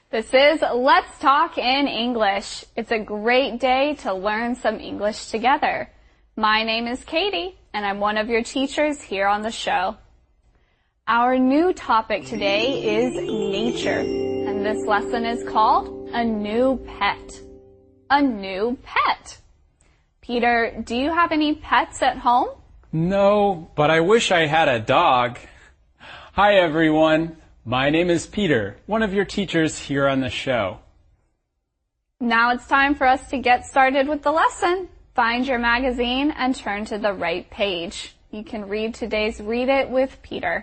This is Let's Talk in English. It's a great day to learn some English together. My name is Katie, and I'm one of your teachers here on the show. Our new topic today is nature, and this lesson is called A New Pet. A new pet. Peter, do you have any pets at home? No, but I wish I had a dog. Hi, everyone. My name is Peter, one of your teachers here on the show. Now it's time for us to get started with the lesson. Find your magazine and turn to the right page. You can read today's Read It with Peter.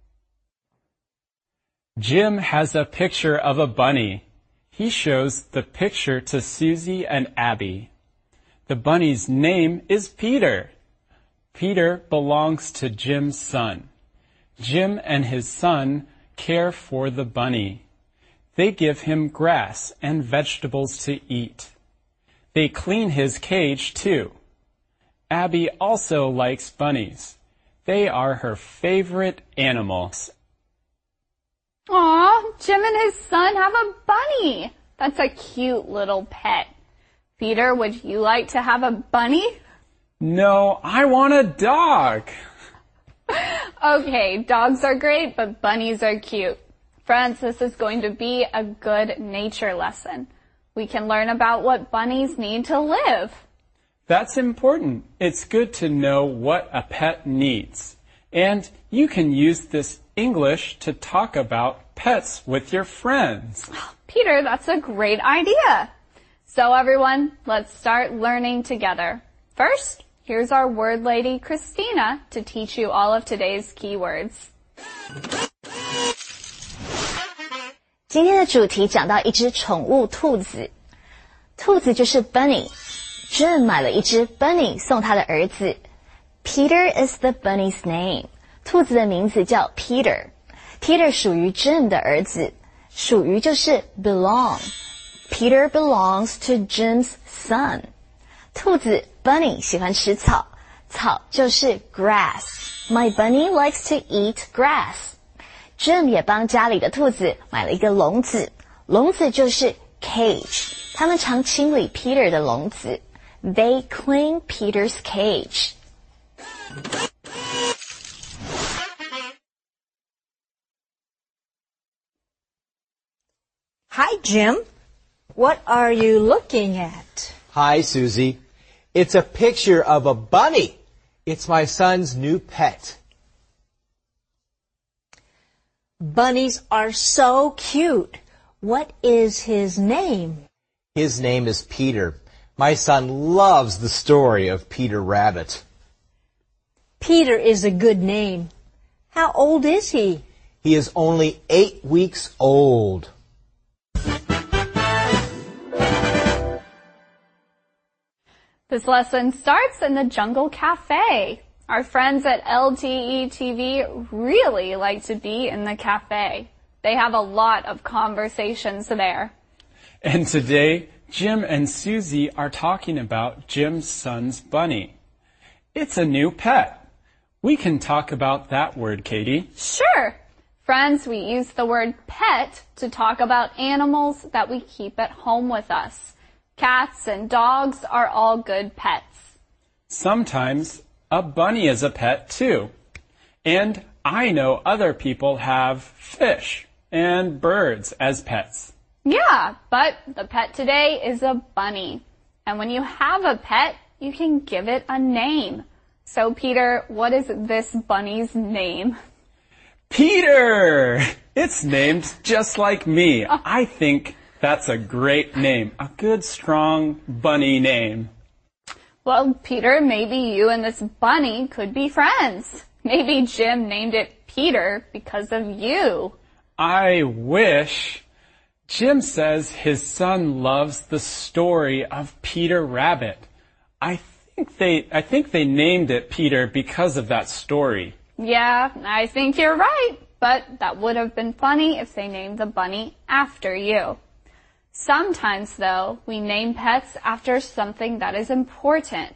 Jim has a picture of a bunny. He shows the picture to Susie and Abby. The bunny's name is Peter. Peter belongs to Jim's son. Jim and his son care for the bunny. They give him grass and vegetables to eat. They clean his cage too. Abby also likes bunnies. They are her favorite animals. Aw, Jim and his son have a bunny. That's a cute little pet. Peter, would you like to have a bunny? No, I want a dog. Okay, dogs are great, but bunnies are cute. Friends, this is going to be a good nature lesson. We can learn about what bunnies need to live. That's important. It's good to know what a pet needs. And you can use this English to talk about pets with your friends. Peter, that's a great idea. So everyone, let's start learning together. First, here's our word lady, Christina, to teach you all of today's keywords. 今天的主题讲到一只宠物兔子，兔子就是 Bunny。Jim 买了一只 Bunny 送他的儿子。Peter is the bunny's name。兔子的名字叫 Peter。Peter 属于 Jim 的儿子，属于就是 belong。Peter belongs to Jim's son。兔子 Bunny 喜欢吃草，草就是 grass。My bunny likes to eat grass。Jim 也帮家里的兔子买了一个笼子，笼子就是 cage。他们常清理 Peter 的笼子。They clean Peter's cage. Hi, Jim. What are you looking at? Hi, Susie. It's a picture of a bunny. It's my son's new pet. Bunnies are so cute. What is his name? His name is Peter. My son loves the story of Peter Rabbit. Peter is a good name. How old is he? He is only 8 weeks old. This lesson starts in the Jungle Cafe. Our friends at LTE TV really like to be in the cafe. They have a lot of conversations there. And today, Jim and Susie are talking about Jim's son's bunny. It's a new pet. We can talk about that word, Katie. Sure. Friends, we use the word pet to talk about animals that we keep at home with us. Cats and dogs are all good pets. Sometimes a bunny is a pet too. And I know other people have fish and birds as pets. Yeah, but the pet today is a bunny. And when you have a pet, you can give it a name. So Peter, what is this bunny's name? Peter! It's named just like me. I think that's a great name. A good, strong bunny name. Well, Peter, maybe you and this bunny could be friends. Maybe Jim named it Peter because of you. I wish. Jim says his son loves the story of Peter Rabbit. I think they named it Peter because of that story. Yeah, I think you're right. But that would have been funny if they named the bunny after you. Sometimes, though, we name pets after something that is important.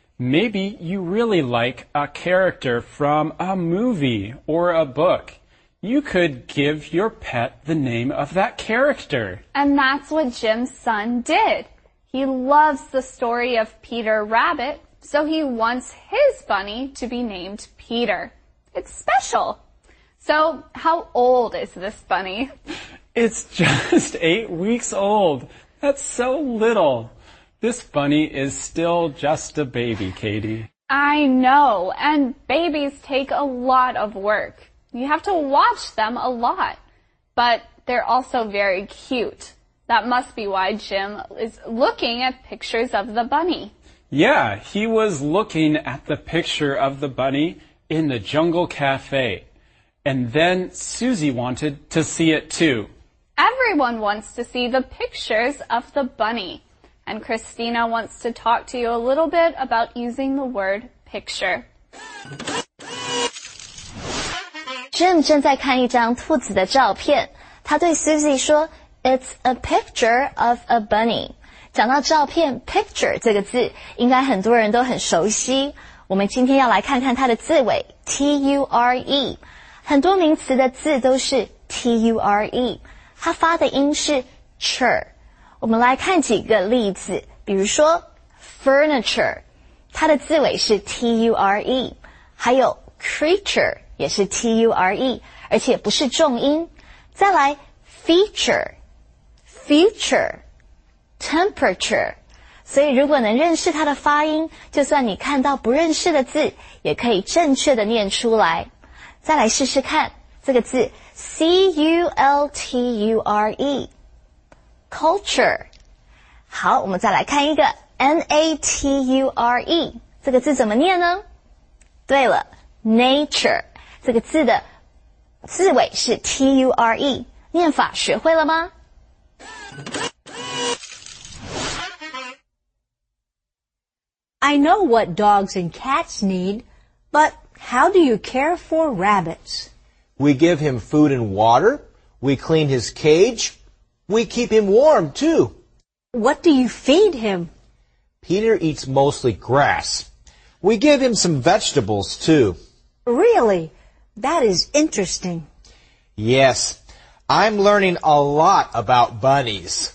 Maybe you really like a character from a movie or a book. You could give your pet the name of that character. And that's what Jim's son did. He loves the story of Peter Rabbit, so he wants his bunny to be named Peter. It's special. So, how old is this bunny? It's just 8 weeks old. That's so little. This bunny is still just a baby, Katie. I know, and babies take a lot of work. You have to watch them a lot. But they're also very cute. That must be why Jim is looking at pictures of the bunny. Yeah, he was looking at the picture of the bunny in the Jungle Cafe. And then Susie wanted to see it too. Everyone wants to see the pictures of the bunny. And Christina wants to talk to you a little bit about using the word picture. Jim 正在看一张兔子的照片，他对 Susie 说 It's a picture of a bunny. 讲到照片 picture 这个字，应该很多人都很熟悉。我们今天要来看看它的字尾 T-U-R-E。很多名词的字都是 T-U-R-E， 它发的音是 cher。我们来看几个例子，比如说 furniture， 它的字尾是 T-U-R-E， 还有 creature 也是 T-U-R-E， 而且不是重音。再来 feature、future、temperature， 所以如果能认识它的发音，就算你看到不认识的字，也可以正确的念出来。再来试试看这个字 C-U-L-T-U-R-E culture。 好，我们再来看一个 N-A-T-U-R-E 这个字怎么念呢？对了 nature 这个字的字尾是 T-U-R-E， 念法学会了吗？ I know what dogs and cats need, but how do you care for rabbits? We give him food and water. We clean his cage. We keep him warm, too. What do you feed him? Peter eats mostly grass. We give him some vegetables, too. Really? That is interesting. Yes, I'm learning a lot about bunnies.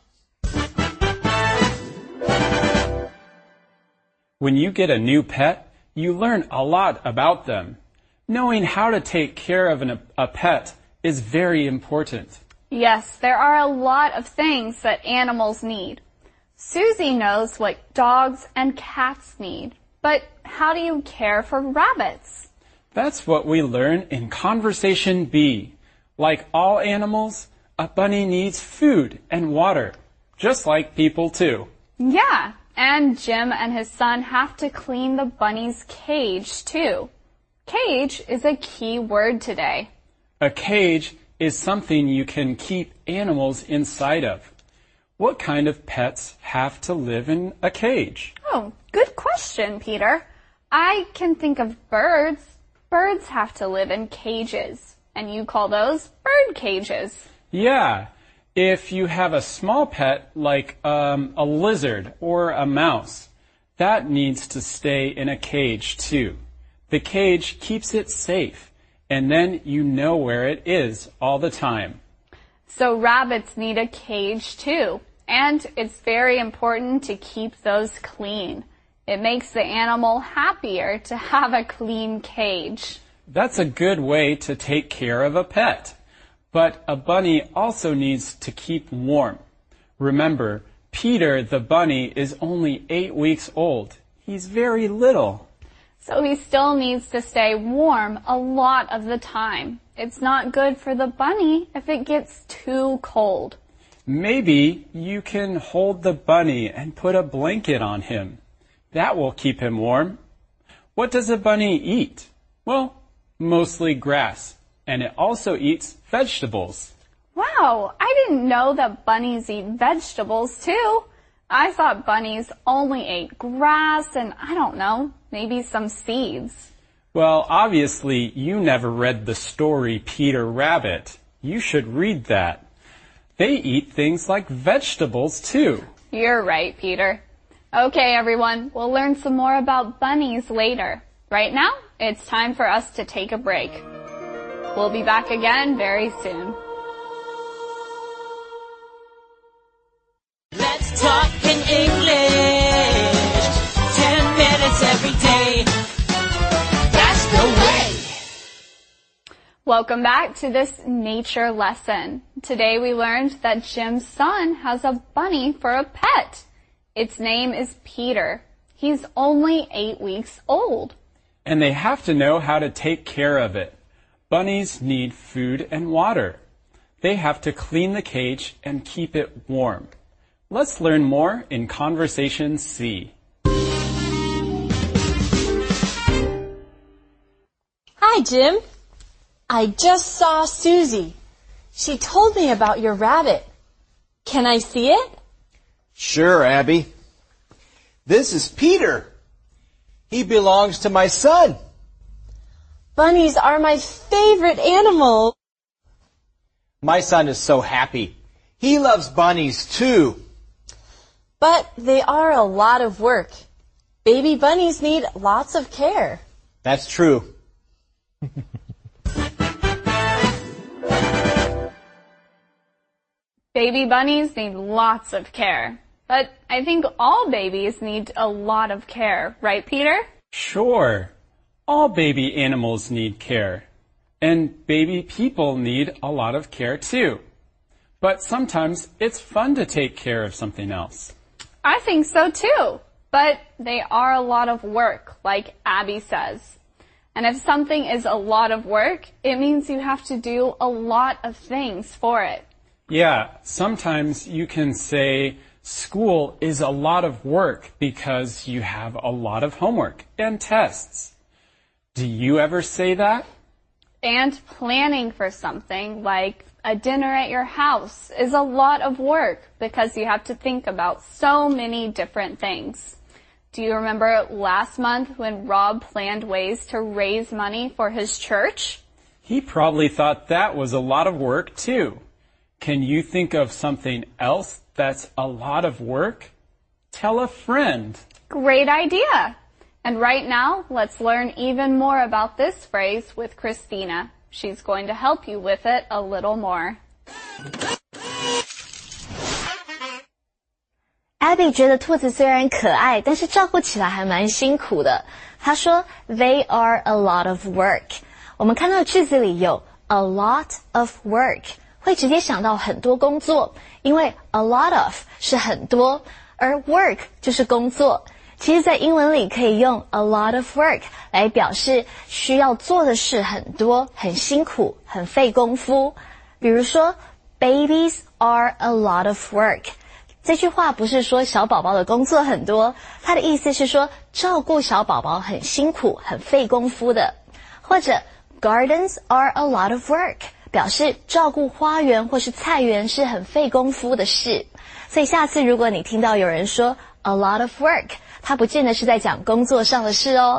When you get a new pet, you learn a lot about them. Knowing how to take care of a pet is very important. Yes, there are a lot of things that animals need. Susie knows what dogs and cats need, but how do you care for rabbits? That's what we learn in Conversation B. Like all animals, a bunny needs food and water, just like people too. Yeah, and Jim and his son have to clean the bunny's cage too. Cage is a key word today. A cage is something you can keep animals inside of. What kind of pets have to live in a cage? Oh, good question, Peter. I can think of birds. Birds have to live in cages, and you call those bird cages. Yeah, if you have a small pet like a lizard or a mouse, that needs to stay in a cage too. The cage keeps it safe, and then you know where it is all the time. So rabbits need a cage too, and it's very important to keep those clean. It makes the animal happier to have a clean cage. That's a good way to take care of a pet. But a bunny also needs to keep warm. Remember, Peter the bunny is only 8 weeks old. He's very little. So he still needs to stay warm a lot of the time. It's not good for the bunny if it gets too cold. Maybe you can hold the bunny and put a blanket on him. That will keep him warm. What does a bunny eat? Well, mostly grass. And it also eats vegetables. Wow, I didn't know that bunnies eat vegetables too. I thought bunnies only ate grass and, I don't know, maybe some seeds. Well, obviously, you never read the story Peter Rabbit. You should read that. They eat things like vegetables too. You're right, Peter. Okay, everyone, we'll learn some more about bunnies later. Right now, it's time for us to take a break. We'll be back again very soon. Let's talk in English. 10 minutes every day. That's the way. Welcome back to this nature lesson. Today we learned that Jim's son has a bunny for a pet. Its name is Peter. He's only 8 weeks old. And they have to know how to take care of it. Bunnies need food and water. They have to clean the cage and keep it warm. Let's learn more in Conversation C. Hi, Jim. I just saw Susie. She told me about your rabbit. Can I see it? Sure, Abby. This is Peter. He belongs to my son. Bunnies are my favorite animal. My son is so happy. He loves bunnies too. But they are a lot of work. Baby bunnies need lots of care. That's true. Baby bunnies need lots of care. But I think all babies need a lot of care, right, Peter? Sure. All baby animals need care. And baby people need a lot of care too. But sometimes it's fun to take care of something else. I think so too. But they are a lot of work, like Abby says. And if something is a lot of work, it means you have to do a lot of things for it. Yeah, sometimes you can say school is a lot of work because you have a lot of homework and tests. Do you ever say that? And planning for something like a dinner at your house is a lot of work because you have to think about so many different things. Do you remember last month when Rob planned ways to raise money for his church? He probably thought that was a lot of work too. Can you think of something else that's a lot of work? Tell a friend. Great idea. And right now, let's learn even more about this phrase with Christina. She's going to help you with it a little more. Abby 觉得兔子虽然可爱，但是照顾起来还蛮辛苦的。她说 They are a lot of work. 我们看到句子里有 a lot of work， 会直接想到很多工作，因为 a lot of 是很多，而 work 就是工作。其实在英文里可以用 a lot of work 来表示需要做的事很多，很辛苦，很费功夫。比如说 Babies are a lot of work。这句话不是说小宝宝的工作很多，它的意思是说照顾小宝宝很辛苦，很费功夫的。或者 Gardens are a lot of work， 表示照顾花园或是菜园是很费功夫的事。所以下次如果你听到有人说 a lot of work， 他不见得是在讲工作上的事哦。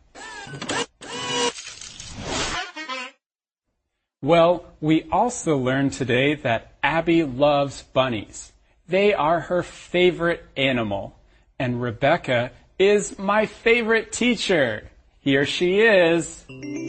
Well, we also learned today that Abby loves bunnies. They are her favorite animal. And Rebecca is my favorite teacher. Here she is.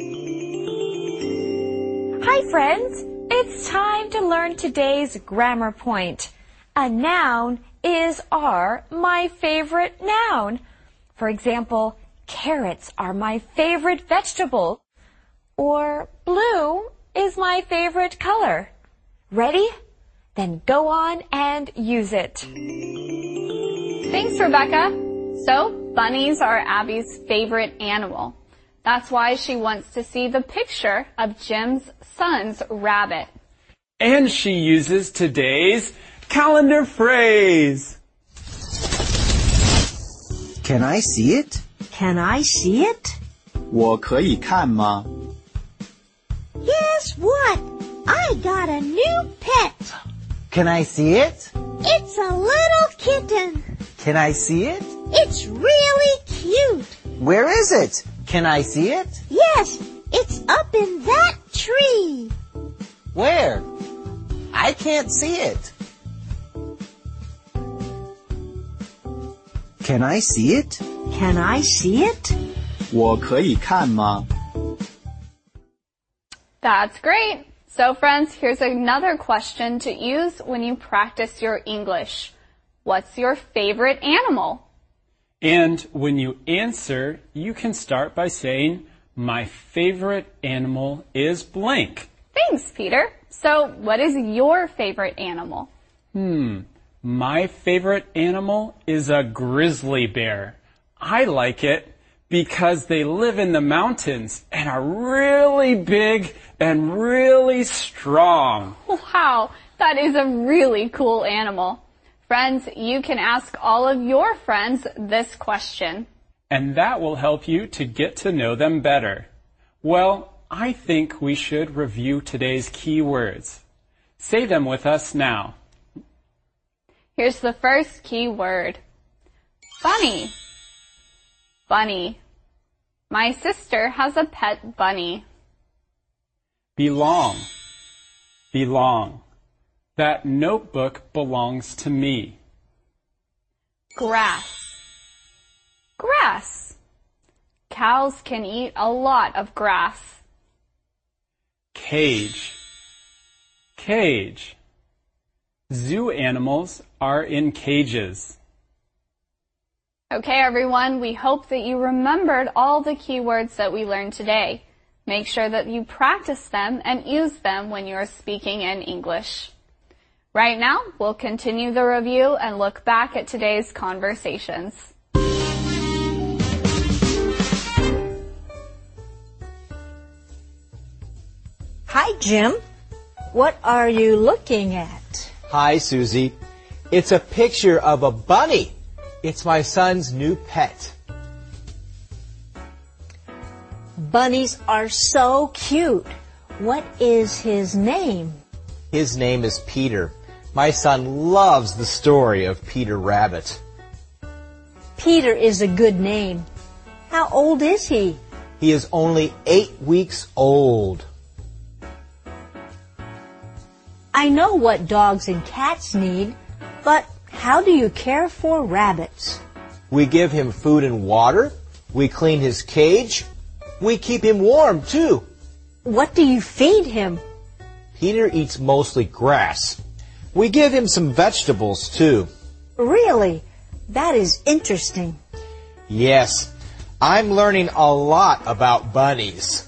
Hi, friends. It's time to learn today's grammar point. A noun is my favorite noun. For example, carrots are my favorite vegetable. Or blue is my favorite color. Ready? Then go on and use it. Thanks, Rebecca. So, bunnies are Abby's favorite animal. That's why she wants to see the picture of Jim's son's rabbit. And she uses today's calendar phrase. Can I see it? Can I see it? 我可以看吗? Guess what? I got a new pet. Can I see it? It's a little kitten. Can I see it? It's really cute. Where is it? Can I see it? Yes, it's up in that tree. Where? I can't see it. Can I see it? Can I see it? 我可以看吗? That's great. So friends, here's another question to use when you practice your English. What's your favorite animal? And when you answer, you can start by saying, my favorite animal is blank. Thanks, Peter. So what is your favorite animal? My favorite animal is a grizzly bear. I like it because they live in the mountains and are really big and really strong. Wow, that is a really cool animal. Friends, you can ask all of your friends this question. And that will help you to get to know them better. Well, I think we should review today's key words. Say them with us now. Here's the first key word. Bunny. Bunny. My sister has a pet bunny. Belong. Belong. That notebook belongs to me. Grass. Grass. Cows can eat a lot of grass. Cage. Cage. Zoo animals are in cages. Okay, everyone, we hope that you remembered all the keywords that we learned today. Make sure that you practice them and use them when you are speaking in English. Right now, we'll continue the review and look back at today's conversations. Hi, Jim. What are you looking at? Hi, Susie. It's a picture of a bunny. It's my son's new pet. Bunnies are so cute. What is his name? His name is Peter. My son loves the story of Peter Rabbit. Peter is a good name. How old is he? He is only 8 weeks old. I know what dogs and cats need, but how do you care for rabbits? We give him food and water. We clean his cage. We keep him warm, too. What do you feed him? Peter eats mostly grass. We give him some vegetables, too. Really? That is interesting. Yes, I'm learning a lot about bunnies.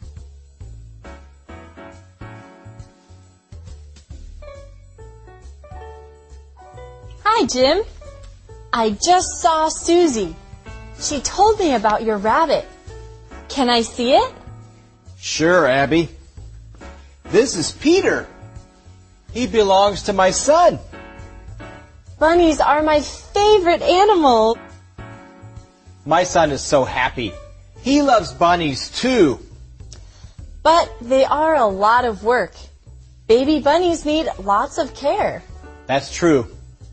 Hi, Jim. I just saw Susie. She told me about your rabbit. Can I see it? Sure, Abby. This is Peter. He belongs to my son. Bunnies are my favorite animal. My son is so happy. He loves bunnies too. But they are a lot of work. Baby bunnies need lots of care. That's true.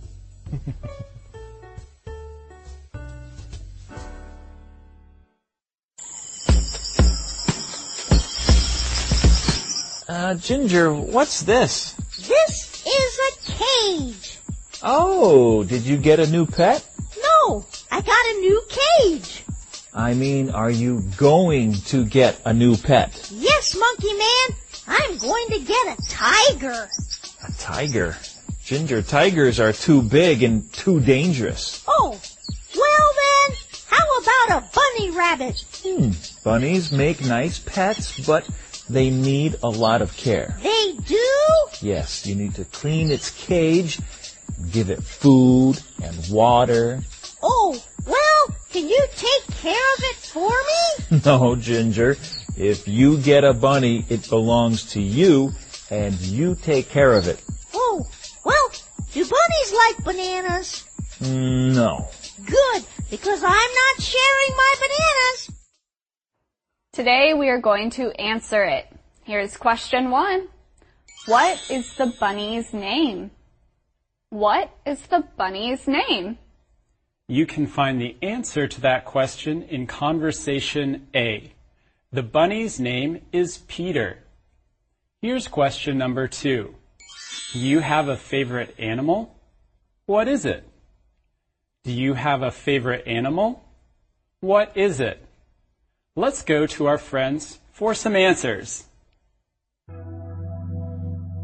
Ginger, what's this? This is a cage. Oh, did you get a new pet? No, I got a new cage. I mean, are you going to get a new pet? Yes, Monkey Man, I'm going to get a tiger. A tiger? Ginger, tigers are too big and too dangerous. Oh, well then, how about a bunny rabbit? Bunnies make nice pets, but they need a lot of care. They do? Yes, you need to clean its cage, give it food and water. Oh, well, can you take care of it for me? No, Ginger. If you get a bunny, it belongs to you, and you take care of it. Oh, well, do bunnies like bananas? No. Good, because I'm not sharing my bananas. Today we are going to answer it. Here's question 1. What is the bunny's name? What is the bunny's name? You can find the answer to that question in Conversation A. The bunny's name is Peter. Here's question number 2. Do you have a favorite animal? What is it? Do you have a favorite animal? What is it? Let's go to our friends for some answers.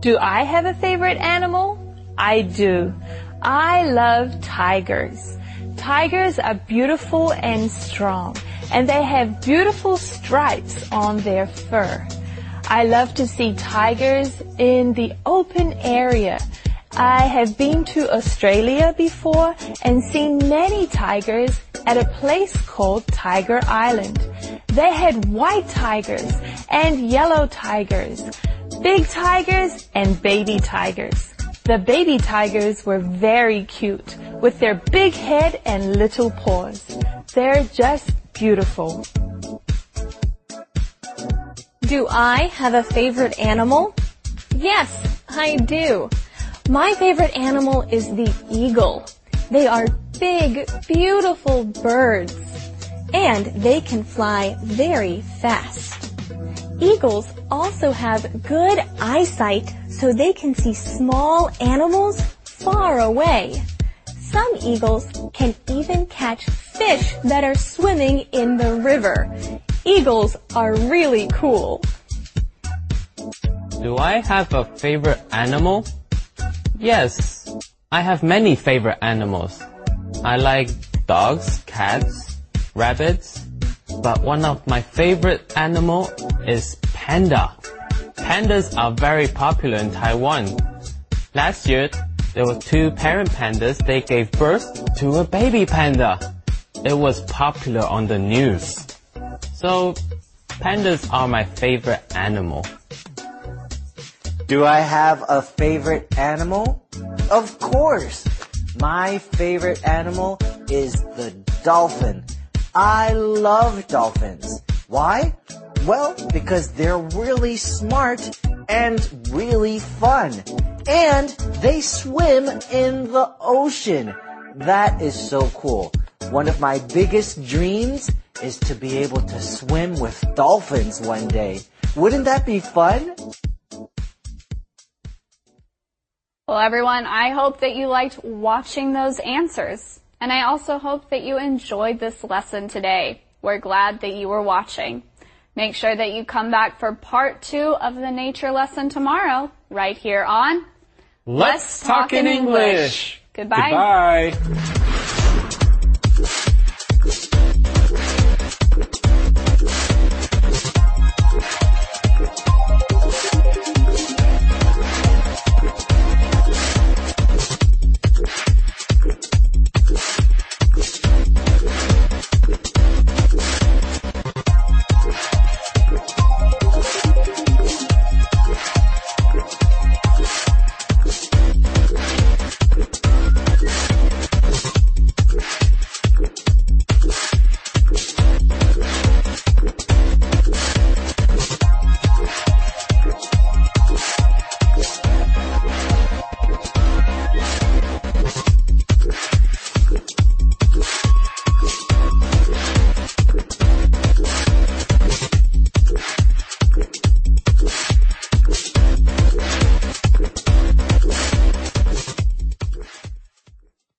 Do I have a favorite animal? I do. I love tigers. Tigers are beautiful and strong, and they have beautiful stripes on their fur. I love to see tigers in the open area. I have been to Australia before and seen many tigers at a place called Tiger Island. They had white tigers and yellow tigers, big tigers and baby tigers. The baby tigers were very cute with their big head and little paws. They're just beautiful. Do I have a favorite animal? Yes, I do. My favorite animal is the eagle. They are big, beautiful birds, and they can fly very fast. Eagles also have good eyesight, so they can see small animals far away. Some eagles can even catch fish that are swimming in the river. Eagles are really cool. Do I have a favorite animal? Yes, I have many favorite animals. I like dogs, cats, rabbits, but one of my favorite animal is panda. Pandas are very popular in Taiwan. Last year, there were 2 parent pandas. They gave birth to a baby panda. It was popular on the news. So, pandas are my favorite animal. Do I have a favorite animal? Of course! My favorite animal is the dolphin. I love dolphins. Why? Well, because they're really smart and really fun. And they swim in the ocean. That is so cool. One of my biggest dreams is to be able to swim with dolphins one day. Wouldn't that be fun? Well, everyone, I hope that you liked watching those answers. And I also hope that you enjoyed this lesson today. We're glad that you were watching. Make sure that you come back for part 2 of the nature lesson tomorrow, right here on Let's Talk in English. Goodbye. Goodbye.